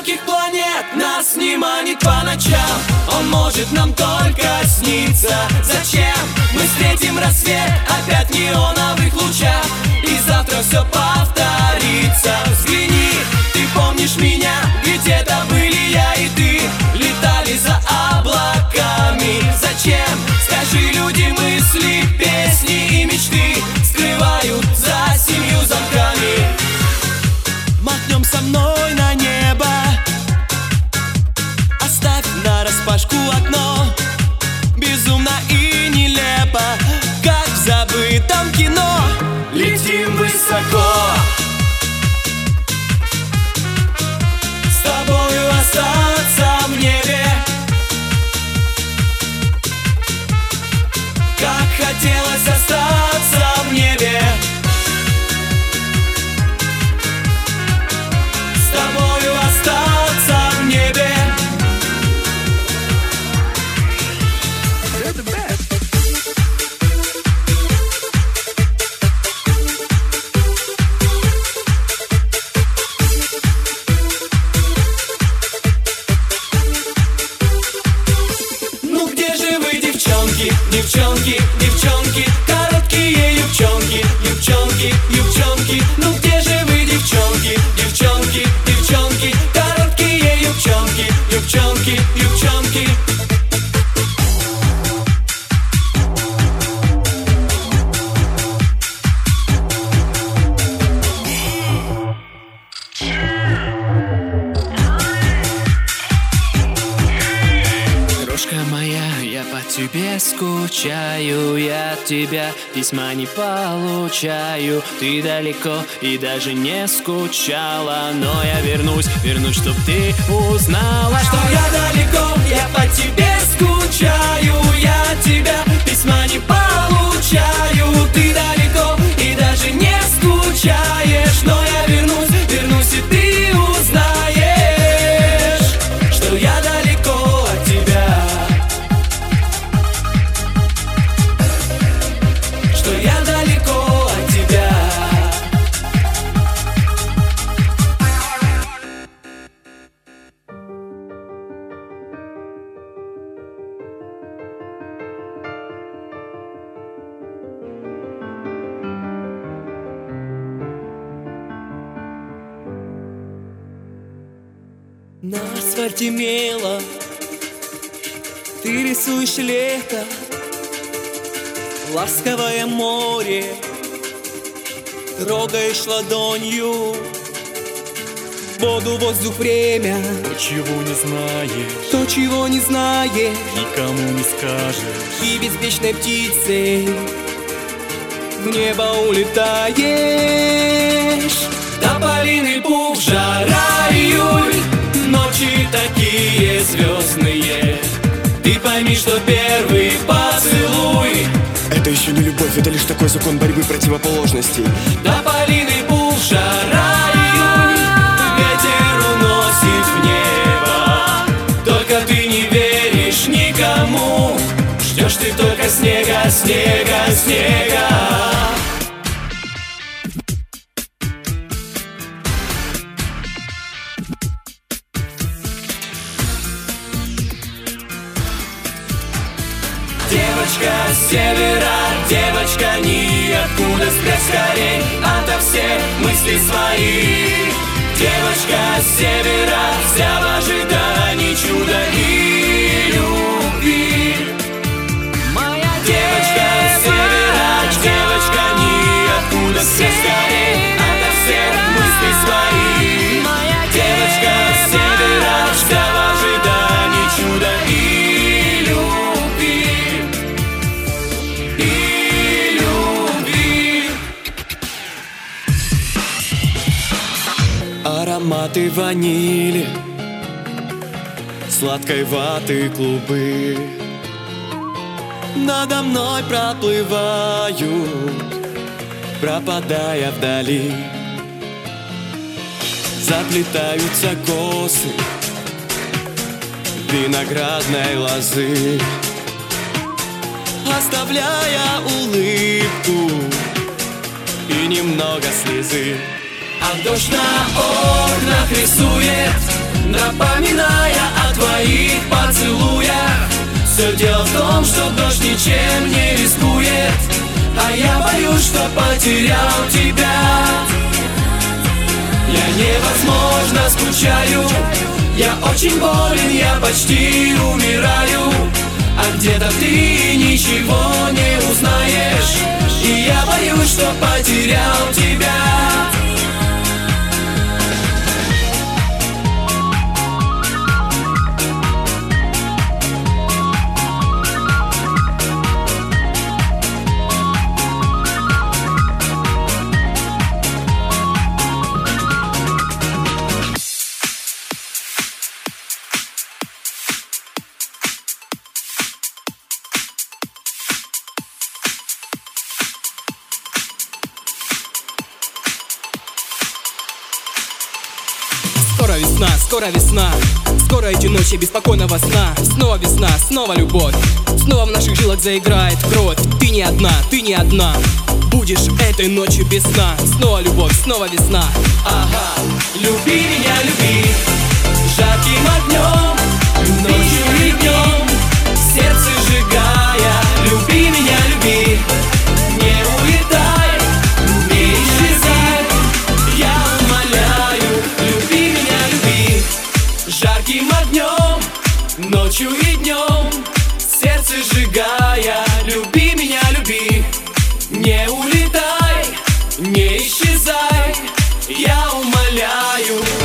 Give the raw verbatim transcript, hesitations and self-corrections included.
далеких планет нас не манит по ночам. Он может нам только сниться. Зачем? Мы встретим рассвет опять в неоновых лучах, и завтра все повторится. Взгляни, ты помнишь меня? Ведь это были я и ты, летали за облаками. Зачем? Скажи, люди, мысли, песни и мечты скрывают за семью замками. Махнем со мной на небо, оставь нараспашку окно. Безумно и нелепо, как в забытом кино. Летим высоко, с тобою остаться в небе. Как хотелось остаться в небе. С тобою остаться в небе. Ну где же вы, девчонки, девчонки, девчонки, короткие юбчонки, юбчонки, юбчонки. Ну где же вы, девчонки, девчонки, девчонки, короткие юбчонки, юбчонки, юбчонки. Крошка моя, я по тебе скучаю, я от тебя письма не получаю. Ты далеко и даже не скучала, но я вернусь, вернусь, чтоб ты узнала, что я далеко, я по тебе скучаю, я от тебя письма не получаю. Ты далеко и даже не скучаешь, но я вернусь, вернусь, и ты узнаешь, что я далеко от тебя. Что я далеко от тебя. На асфальте мелом ты рисуешь лето, ласковое море трогаешь ладонью. Воду, воздух, время, То, чего не знаешь, то, чего не знаешь, никому не скажешь. и беспечной птицей в небо улетаешь. Тополиный пух, жара, июль, ночи такие звездные. Ты пойми, что первый поцелуй — Это еще не любовь, это лишь такой закон борьбы противоположностей. тополиный пух, жара, июль, ветер уносит в небо. Только ты не веришь никому, ждешь ты только снега, снега, снега. Девочка с севера, девочка ниоткуда, спрячь скорей ото всех мыслей своих. Девочка с севера, вся в ожидании чуда и любви. Моя девочка с севера, девочка ниоткуда, спрячь скорей ото всех мыслей своих. Девочка с севера, вся в ожидании чуда и ароматы ванили, сладкой ваты клубы надо мной проплывают, пропадая вдали. Заплетаются косы виноградной лозы, оставляя улыбку и немного слезы. А дождь на окнах рисует, напоминая о твоих поцелуях. Все дело в том, что дождь ничем не рискует, а я боюсь, что потерял тебя. Я невозможно скучаю, я очень болен, я почти умираю. А где-то ты ничего не узнаешь, и я боюсь, что потерял тебя. Скоро весна, скоро весна, скоро эти ночи беспокойного сна. Снова весна, снова любовь, снова в наших жилах заиграет кровь. Ты не одна, ты не одна, будешь этой ночью без сна. Снова любовь, снова весна. Ага, люби меня, люби, жарким огнем, ночью и днем, сердце сжигая. Люби меня, люби, не улетай, не исчезай, я умоляю. Люби меня, люби, жарким огнем, ночью и днем, сердце сжигая. Люби меня, люби, не улетай, не исчезай, я умоляю.